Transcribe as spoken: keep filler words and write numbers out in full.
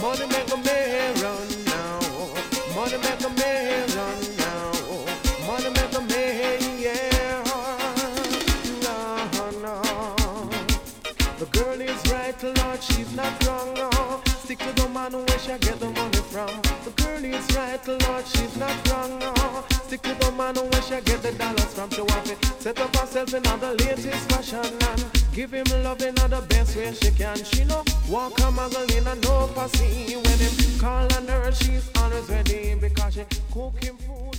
Money make a man run now. Money make a man run now. Money make a man, yeah. No, no. The girl is right, Lord, she's not wrong. No. Stick to the man where she get the money from. The girl is right, Lord, she's not wrong. No. Stick to the man where she get the dollars from. She want to set up herself in the latest fashion and give him love in the best way she can. She know walk a muggle in a no pussy. When him call on her, she's always ready because she cook him food.